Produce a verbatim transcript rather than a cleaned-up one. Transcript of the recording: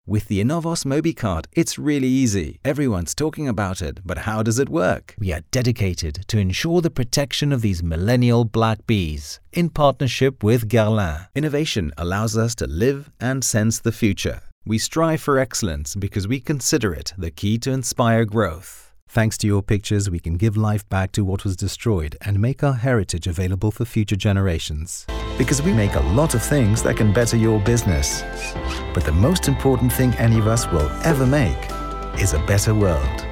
With the Innovos MobiCard, it's really easy. Everyone's talking about it, but how does it work? We are dedicated to ensure the protection of these millennial black bees in partnership with Guerlain. Innovation allows us to live and sense the future. We strive for excellence because we consider it the key to inspire growth. Thanks to your pictures, we can give life back to what was destroyed and make our heritage available for future generations. Because we make a lot of things that can better your business. But the most important thing any of us will ever make is a better world.